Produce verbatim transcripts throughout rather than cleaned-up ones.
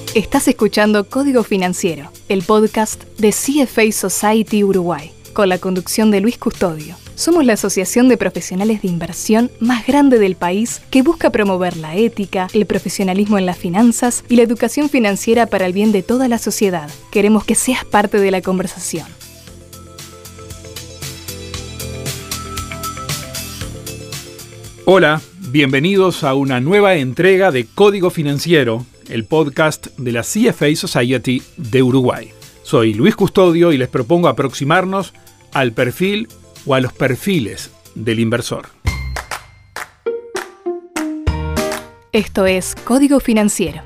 Estás escuchando Código Financiero, el podcast de C F A Society Uruguay, con la conducción de Luis Custodio. Somos la asociación de profesionales de inversión más grande del país que busca promover la ética, el profesionalismo en las finanzas y la educación financiera para el bien de toda la sociedad. Queremos que seas parte de la conversación. Hola, bienvenidos a una nueva entrega de Código Financiero, el podcast de la C F A Society de Uruguay. Soy Luis Custodio y les propongo aproximarnos al perfil o a los perfiles del inversor. Esto es Código Financiero.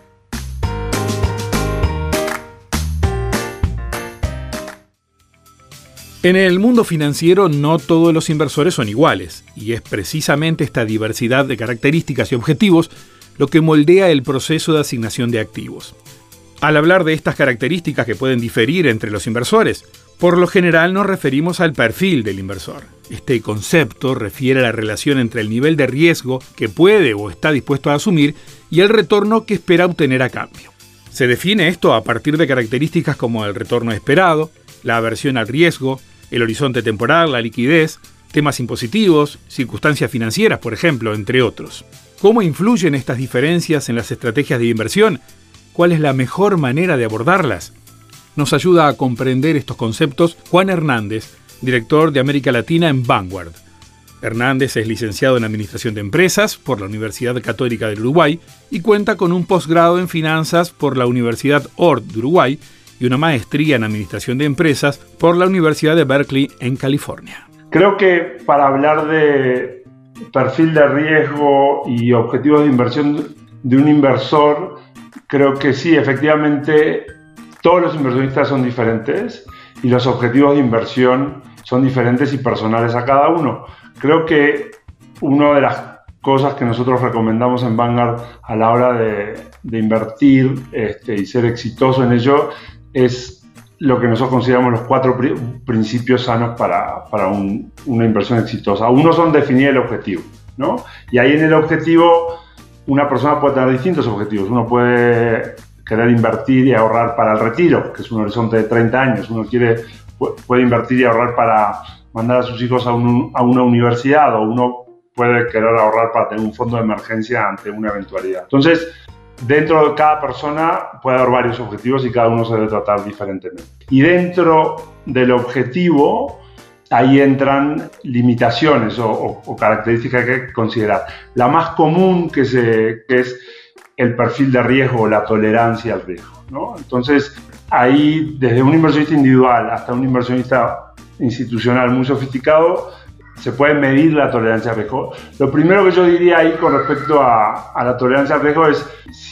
En el mundo financiero no todos los inversores son iguales, y es precisamente esta diversidad de características y objetivos lo que moldea el proceso de asignación de activos. Al hablar de estas características que pueden diferir entre los inversores, por lo general nos referimos al perfil del inversor. Este concepto refiere a la relación entre el nivel de riesgo que puede o está dispuesto a asumir y el retorno que espera obtener a cambio. Se define esto a partir de características como el retorno esperado, la aversión al riesgo, el horizonte temporal, la liquidez, temas impositivos, circunstancias financieras, por ejemplo, entre otros. ¿Cómo influyen estas diferencias en las estrategias de inversión? ¿Cuál es la mejor manera de abordarlas? Nos ayuda a comprender estos conceptos Juan Hernández, director de América Latina en Vanguard. Hernández es licenciado en Administración de Empresas por la Universidad Católica del Uruguay y cuenta con un posgrado en Finanzas por la Universidad Ord de Uruguay y una maestría en Administración de Empresas por la Universidad de Berkeley en California. Creo que para hablar de perfil de riesgo y objetivos de inversión de un inversor, creo que sí, efectivamente, todos los inversionistas son diferentes y los objetivos de inversión son diferentes y personales a cada uno. Creo que una de las cosas que nosotros recomendamos en Vanguard a la hora de, de invertir este, y ser exitoso en ello es lo que nosotros consideramos los cuatro pri- principios sanos para, para un, una inversión exitosa. Uno son definir el objetivo, ¿no? Y ahí en el objetivo una persona puede tener distintos objetivos. Uno puede querer invertir y ahorrar para el retiro, que es un horizonte de treinta años. Uno quiere, puede invertir y ahorrar para mandar a sus hijos a, un, a una universidad, o uno puede querer ahorrar para tener un fondo de emergencia ante una eventualidad. Entonces, dentro de cada persona puede haber varios objetivos y cada uno se debe tratar diferentemente. Y dentro del objetivo, ahí entran limitaciones o, o, o características que hay que considerar. La más común que, se, que es el perfil de riesgo o la tolerancia al riesgo, ¿no? Entonces, ahí desde un inversionista individual hasta un inversionista institucional muy sofisticado, se puede medir la tolerancia al riesgo. Lo primero que yo diría ahí con respecto a, a la tolerancia al riesgo es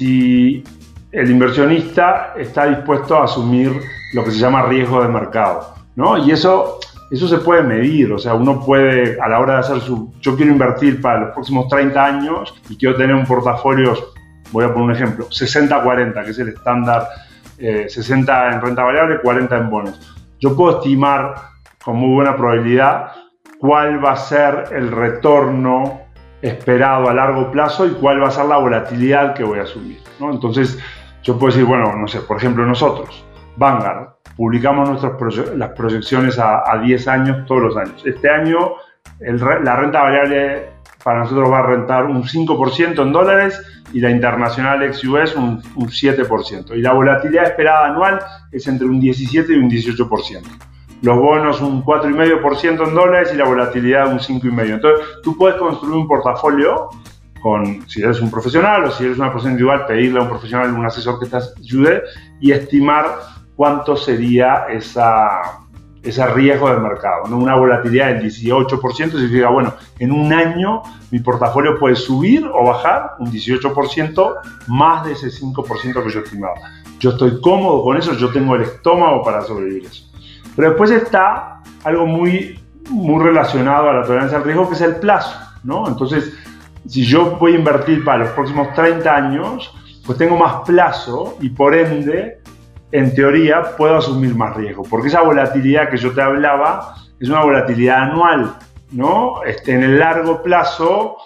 si el inversionista está dispuesto a asumir lo que se llama riesgo de mercado, ¿no? Y eso, eso se puede medir, o sea, uno puede, a la hora de hacer su... Yo quiero invertir para los próximos treinta años y quiero tener un portafolio, voy a poner un ejemplo, sesenta cuarenta, que es el estándar, eh, sesenta en renta variable, cuarenta en bonos. Yo puedo estimar con muy buena probabilidad cuál va a ser el retorno esperado a largo plazo y cuál va a ser la volatilidad que voy a asumir, ¿no? Entonces, yo puedo decir, bueno, no sé, por ejemplo, nosotros, Vanguard, publicamos nuestras proye- las proyecciones a, a diez años todos los años. Este año, el, la renta variable para nosotros va a rentar un cinco por ciento en dólares y la internacional ex U S un, un siete por ciento. Y la volatilidad esperada anual es entre un diecisiete y un dieciocho por ciento. Los bonos un cuatro coma cinco por ciento en dólares y la volatilidad un cinco coma cinco por ciento. Entonces, tú puedes construir un portafolio con, si eres un profesional o si eres una persona individual, pedirle a un profesional, un asesor que te ayude y estimar cuánto sería esa, ese riesgo de mercado, ¿no? Una volatilidad del dieciocho por ciento significa, bueno, en un año mi portafolio puede subir o bajar un dieciocho por ciento más de ese cinco por ciento que yo estimaba. Yo estoy cómodo con eso, yo tengo el estómago para sobrevivir eso. Pero después está algo muy, muy relacionado a la tolerancia al riesgo, que es el plazo, ¿no? Entonces, si yo voy a invertir para los próximos treinta años, pues tengo más plazo y por ende, en teoría, puedo asumir más riesgo. Porque esa volatilidad que yo te hablaba es una volatilidad anual, ¿no? Este, en el largo plazo,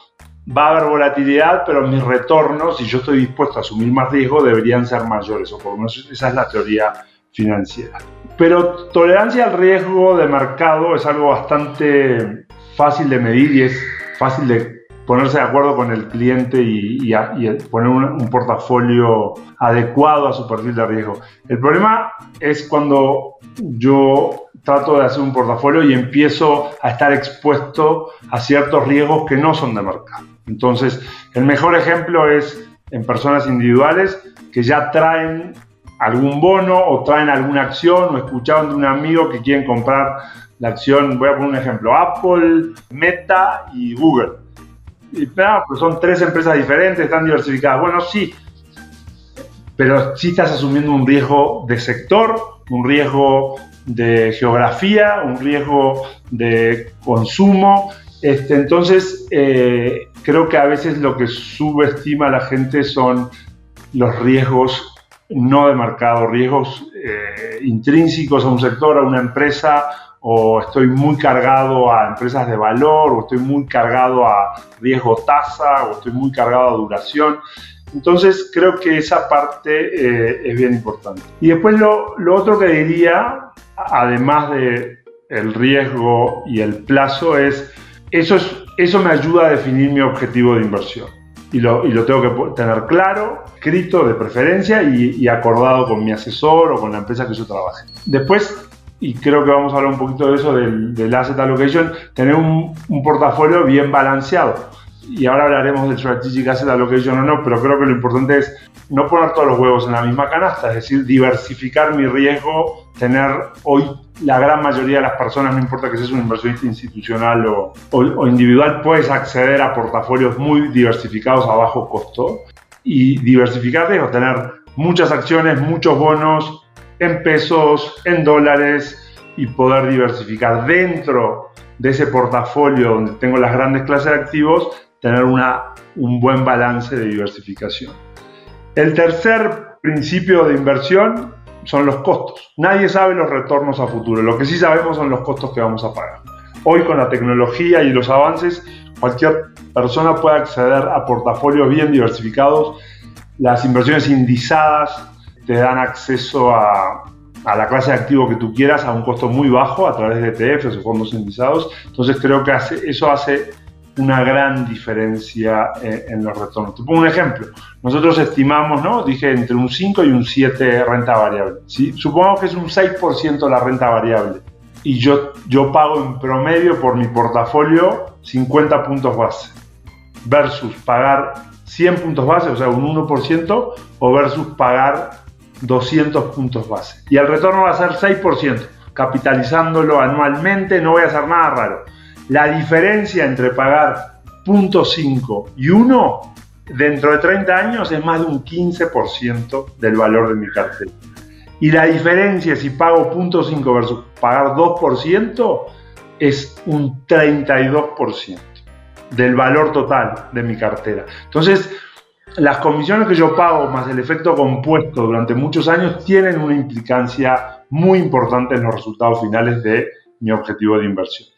va a haber volatilidad, pero mis retornos, si yo estoy dispuesto a asumir más riesgo, deberían ser mayores, o por lo menos esa es la teoría financiera. Pero tolerancia al riesgo de mercado es algo bastante fácil de medir y es fácil de ponerse de acuerdo con el cliente y, y, y poner un, un portafolio adecuado a su perfil de riesgo. El problema es cuando yo trato de hacer un portafolio y empiezo a estar expuesto a ciertos riesgos que no son de mercado. Entonces, el mejor ejemplo es en personas individuales que ya traen algún bono o traen alguna acción o escucharon de un amigo que quieren comprar la acción. Voy a poner un ejemplo: Apple, Meta y Google. Y, ah, pues son tres empresas diferentes, están diversificadas. Bueno, sí, pero sí estás asumiendo un riesgo de sector, un riesgo de geografía, un riesgo de consumo. Este, entonces, eh, creo que a veces lo que subestima la gente son los riesgos no de mercado, riesgos eh, intrínsecos a un sector, a una empresa, o estoy muy cargado a empresas de valor, o estoy muy cargado a riesgo tasa, o estoy muy cargado a duración. Entonces creo que esa parte eh, es bien importante. Y después lo, lo otro que diría, además de el riesgo y el plazo, es eso, es, eso me ayuda a definir mi objetivo de inversión. Y lo, y lo tengo que tener claro, escrito de preferencia y, y acordado con mi asesor o con la empresa que yo trabaje. Después, y creo que vamos a hablar un poquito de eso, del, del asset allocation, tener un, un portafolio bien balanceado. Y ahora hablaremos del strategic asset allocation o no, pero creo que lo importante es no poner todos los huevos en la misma canasta, es decir, diversificar mi riesgo, tener hoy la gran mayoría de las personas, no importa que seas un inversionista institucional o, o, o individual, puedes acceder a portafolios muy diversificados a bajo costo y diversificar riesgos, tener muchas acciones, muchos bonos, en pesos, en dólares, y poder diversificar dentro de ese portafolio donde tengo las grandes clases de activos, tener una, un buen balance de diversificación. El tercer principio de inversión son los costos. Nadie sabe los retornos a futuro, lo que sí sabemos son los costos que vamos a pagar. Hoy, con la tecnología y los avances, cualquier persona puede acceder a portafolios bien diversificados. Las inversiones indizadas te dan acceso a, a la clase de activo que tú quieras a un costo muy bajo a través de E T Fs o fondos indizados. Entonces creo que hace, eso hace una gran diferencia en, en los retornos. Te pongo un ejemplo. Nosotros estimamos, ¿no? Dije entre un cinco y un siete renta variable, ¿sí? Supongamos que es un seis por ciento la renta variable y yo, yo pago en promedio por mi portafolio cincuenta puntos base versus pagar cien puntos base, o sea, un uno por ciento, o versus pagar doscientos puntos base. Y el retorno va a ser seis por ciento, capitalizándolo anualmente, no voy a hacer nada raro. La diferencia entre pagar cero punto cinco y uno dentro de treinta años es más de un quince por ciento del valor de mi cartera. Y la diferencia si pago cero punto cinco versus pagar dos por ciento es un treinta y dos por ciento del valor total de mi cartera. Entonces, las comisiones que yo pago más el efecto compuesto durante muchos años tienen una implicancia muy importante en los resultados finales de mi objetivo de inversión.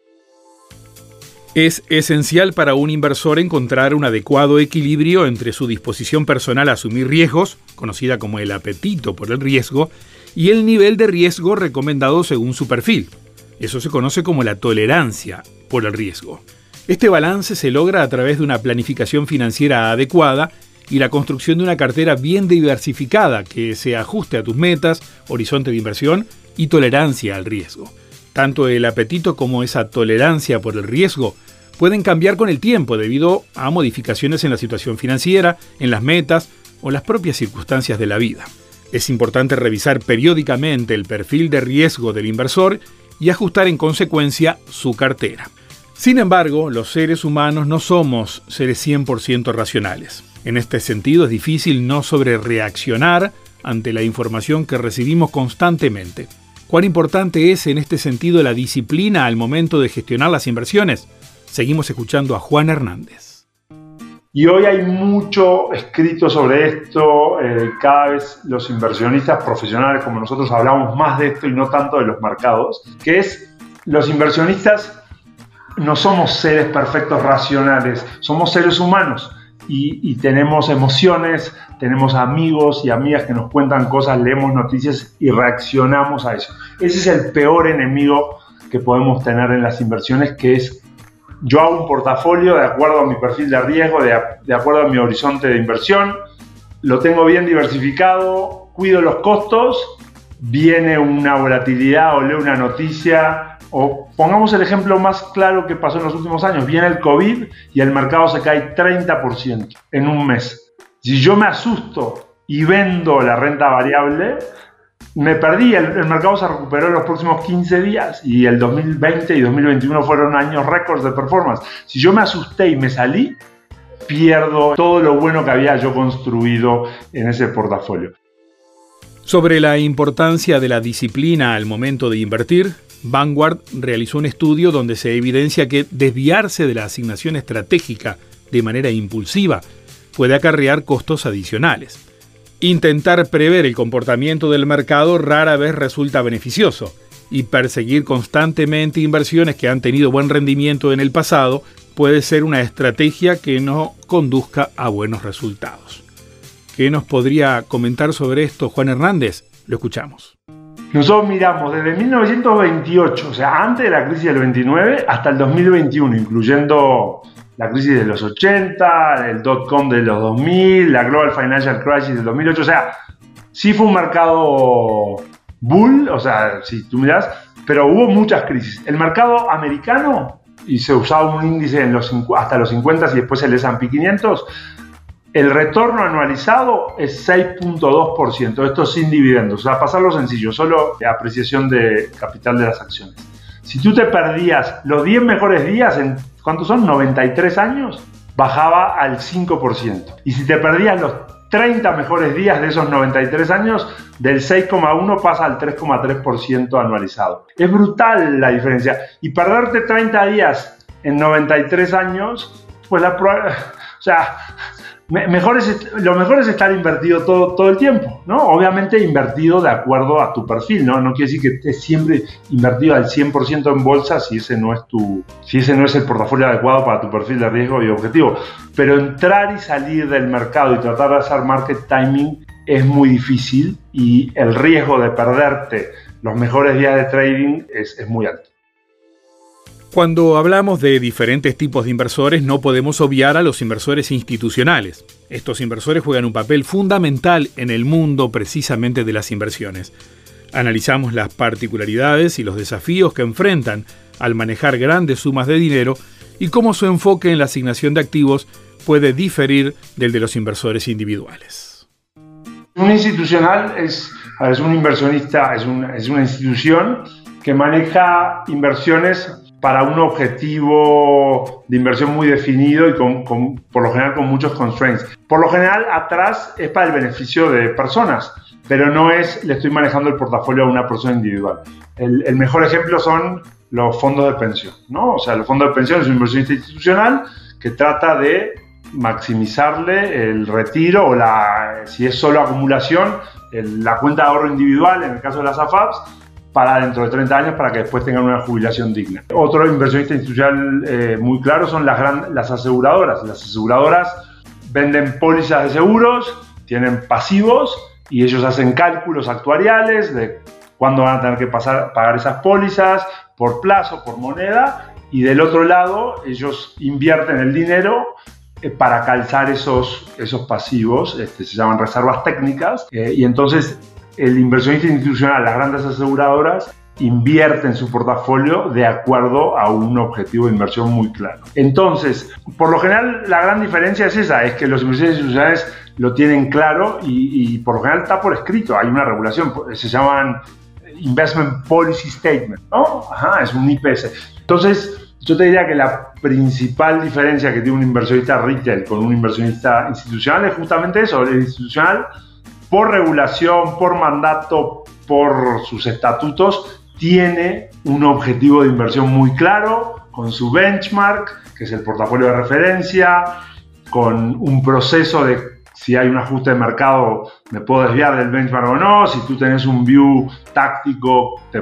Es esencial para un inversor encontrar un adecuado equilibrio entre su disposición personal a asumir riesgos, conocida como el apetito por el riesgo, y el nivel de riesgo recomendado según su perfil. Eso se conoce como la tolerancia por el riesgo. Este balance se logra a través de una planificación financiera adecuada y la construcción de una cartera bien diversificada que se ajuste a tus metas, horizonte de inversión y tolerancia al riesgo. Tanto el apetito como esa tolerancia por el riesgo pueden cambiar con el tiempo debido a modificaciones en la situación financiera, en las metas o las propias circunstancias de la vida. Es importante revisar periódicamente el perfil de riesgo del inversor y ajustar en consecuencia su cartera. Sin embargo, los seres humanos no somos seres cien por ciento racionales. En este sentido, es difícil no sobrereaccionar ante la información que recibimos constantemente. ¿Cuán importante es en este sentido la disciplina al momento de gestionar las inversiones? Seguimos escuchando a Juan Hernández. Y hoy hay mucho escrito sobre esto. Eh, cada vez los inversionistas profesionales como nosotros hablamos más de esto y no tanto de los mercados, que es los inversionistas no somos seres perfectos racionales, somos seres humanos y, y tenemos emociones, tenemos amigos y amigas que nos cuentan cosas, leemos noticias y reaccionamos a eso. Ese es el peor enemigo que podemos tener en las inversiones, que es: yo hago un portafolio de acuerdo a mi perfil de riesgo, de, de acuerdo a mi horizonte de inversión, lo tengo bien diversificado, cuido los costos, viene una volatilidad o leo una noticia, o pongamos el ejemplo más claro que pasó en los últimos años, viene el COVID y el mercado se cae treinta por ciento en un mes. Si yo me asusto y vendo la renta variable, me perdí, el, el mercado se recuperó en los próximos quince días y el dos mil veinte y dos mil veintiuno fueron años récords de performance. Si yo me asusté y me salí, pierdo todo lo bueno que había yo construido en ese portafolio. Sobre la importancia de la disciplina al momento de invertir, Vanguard realizó un estudio donde se evidencia que desviarse de la asignación estratégica de manera impulsiva puede acarrear costos adicionales. Intentar prever el comportamiento del mercado rara vez resulta beneficioso, y perseguir constantemente inversiones que han tenido buen rendimiento en el pasado puede ser una estrategia que no conduzca a buenos resultados. ¿Qué nos podría comentar sobre esto Juan Hernández? Lo escuchamos. Nosotros miramos desde mil novecientos veintiocho, o sea, antes de la crisis del veintinueve, hasta el dos mil veintiuno, incluyendo la crisis de los ochenta, el dot-com de los dos mil, la Global Financial Crisis del dos mil ocho. O sea, sí fue un mercado bull, o sea, si tú miras, pero hubo muchas crisis. El mercado americano, y se usaba un índice en los, hasta los cincuenta y después el S and P quinientos, el retorno anualizado es seis punto dos por ciento, esto sin dividendos, o sea, pasarlo sencillo, solo apreciación de capital de las acciones. Si tú te perdías los diez mejores días, en ¿cuántos son? noventa y tres años, bajaba al cinco por ciento. Y si te perdías los treinta mejores días de esos noventa y tres años, del seis coma uno pasa al tres coma tres por ciento anualizado. Es brutal la diferencia. Y perderte treinta días en noventa y tres años, pues la prueba, o sea, mejor es, lo mejor es estar invertido todo, todo el tiempo, ¿no? Obviamente invertido de acuerdo a tu perfil, ¿no? No quiere decir que estés siempre invertido al cien por ciento en bolsa si ese no es tu, si ese no es el portafolio adecuado para tu perfil de riesgo y objetivo. Pero entrar y salir del mercado y tratar de hacer market timing es muy difícil y el riesgo de perderte los mejores días de trading es, es muy alto. Cuando hablamos de diferentes tipos de inversores, no podemos obviar a los inversores institucionales. Estos inversores juegan un papel fundamental en el mundo precisamente de las inversiones. Analizamos las particularidades y los desafíos que enfrentan al manejar grandes sumas de dinero y cómo su enfoque en la asignación de activos puede diferir del de los inversores individuales. Un institucional es, es un inversionista, es una, es una institución que maneja inversiones para un objetivo de inversión muy definido y con, con, por lo general con muchos constraints. Por lo general atrás es para el beneficio de personas, pero no es le estoy manejando el portafolio a una persona individual. El, el mejor ejemplo son los fondos de pensión, ¿no? O sea, los fondos de pensión es un inversionista institucional que trata de maximizarle el retiro o la, si es solo acumulación, el, la cuenta de ahorro individual, en el caso de las A F A Ps, para dentro de treinta años para que después tengan una jubilación digna. Otro inversionista institucional eh, muy claro son las, gran, las aseguradoras. Las aseguradoras venden pólizas de seguros, tienen pasivos y ellos hacen cálculos actuariales de cuándo van a tener que pasar, pagar esas pólizas, por plazo, por moneda, y del otro lado ellos invierten el dinero eh, para calzar esos, esos pasivos, este, se llaman reservas técnicas, eh, y entonces el inversionista institucional, las grandes aseguradoras, invierten su portafolio de acuerdo a un objetivo de inversión muy claro. Entonces, por lo general, la gran diferencia es esa, es que los inversionistas institucionales lo tienen claro y, y por lo general está por escrito, hay una regulación, se llaman Investment Policy Statement, ¿no? Ajá, es un I P S. Entonces, yo te diría que la principal diferencia que tiene un inversionista retail con un inversionista institucional es justamente eso, el institucional, por regulación, por mandato, por sus estatutos, tiene un objetivo de inversión muy claro, con su benchmark, que es el portafolio de referencia, con un proceso de si hay un ajuste de mercado, me puedo desviar del benchmark o no, si tú tenés un view táctico, te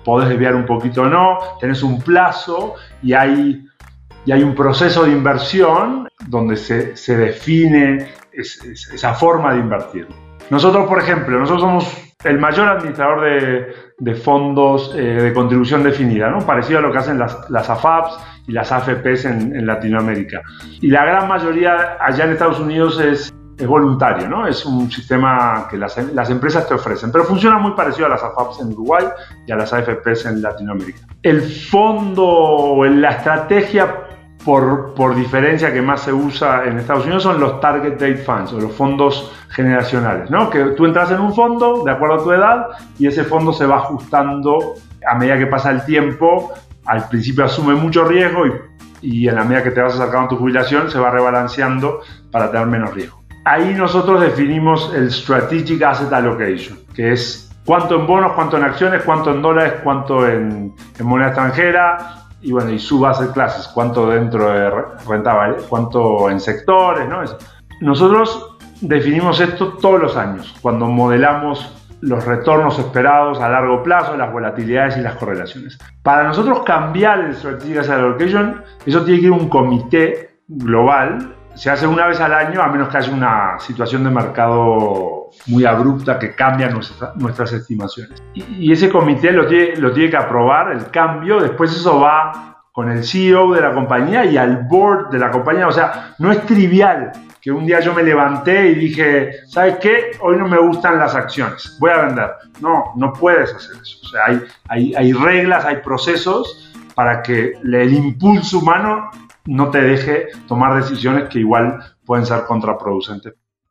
podés desviar un poquito o no, tenés un plazo y hay, y hay un proceso de inversión donde se, se define es, es, esa forma de invertir. Nosotros, por ejemplo, nosotros somos el mayor administrador de, de fondos eh, de contribución definida, ¿no? Parecido a lo que hacen las, las A F A Ps y las A F Ps en, en Latinoamérica. Y la gran mayoría allá en Estados Unidos es, es voluntario, ¿no? Es un sistema que las, las empresas te ofrecen, pero funciona muy parecido a las A F A Ps en Uruguay y a las A F Ps en Latinoamérica. El fondo, la estrategia por, por diferencia que más se usa en Estados Unidos son los Target Date Funds o los fondos generacionales, ¿no? Que tú entras en un fondo de acuerdo a tu edad y ese fondo se va ajustando a medida que pasa el tiempo. Al principio asume mucho riesgo y, y en la medida que te vas acercando a tu jubilación se va rebalanceando para tener menos riesgo. Ahí nosotros definimos el Strategic Asset Allocation, que es cuánto en bonos, cuánto en acciones, cuánto en dólares, cuánto en, en moneda extranjera y bueno, y sub-asset classes, cuánto dentro de renta variable, cuánto en sectores, ¿no? Nosotros definimos esto todos los años, cuando modelamos los retornos esperados a largo plazo, las volatilidades y las correlaciones. Para nosotros cambiar el Strategic Asset Allocation, eso tiene que ir a un comité global. Se hace una vez al año, a menos que haya una situación de mercado muy abrupta que cambia nuestra, nuestras estimaciones. Y, y ese comité lo tiene, lo tiene que aprobar, el cambio, después eso va con el C E O de la compañía y al board de la compañía. O sea, no es trivial que un día yo me levanté y dije, ¿sabes qué? Hoy no me gustan las acciones, voy a vender. No, no puedes hacer eso. O sea, hay, hay, hay reglas, hay procesos para que el impulso humano no te deje tomar decisiones que igual pueden ser contraproducentes.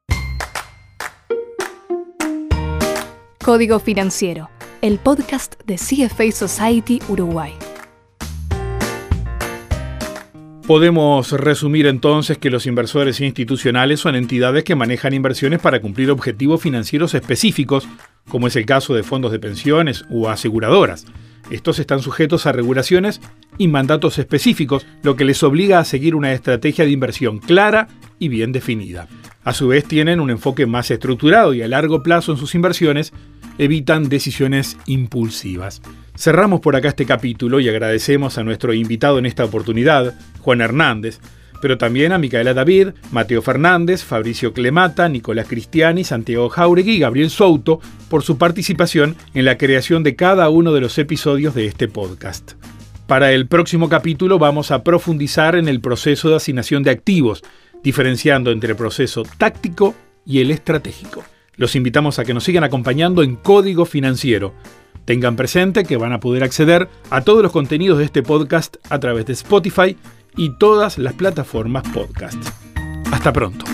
Código Financiero, el podcast de C F A Society Uruguay. Podemos resumir entonces que los inversores institucionales son entidades que manejan inversiones para cumplir objetivos financieros específicos, como es el caso de fondos de pensiones u aseguradoras. Estos están sujetos a regulaciones y mandatos específicos, lo que les obliga a seguir una estrategia de inversión clara y bien definida. A su vez, tienen un enfoque más estructurado y a largo plazo en sus inversiones evitan decisiones impulsivas. Cerramos por acá este capítulo y agradecemos a nuestro invitado en esta oportunidad, Juan Hernández, pero también a Micaela David, Mateo Fernández, Fabricio Clemata, Nicolás Cristiani, Santiago Jauregui y Gabriel Souto por su participación en la creación de cada uno de los episodios de este podcast. Para el próximo capítulo vamos a profundizar en el proceso de asignación de activos, diferenciando entre el proceso táctico y el estratégico. Los invitamos a que nos sigan acompañando en Código Financiero. Tengan presente que van a poder acceder a todos los contenidos de este podcast a través de Spotify y todas las plataformas podcast. Hasta pronto.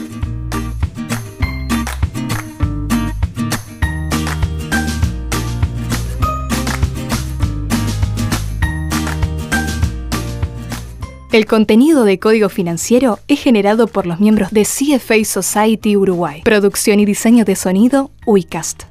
El contenido de Código Financiero es generado por los miembros de C F A Society Uruguay. Producción y diseño de sonido, Uicast.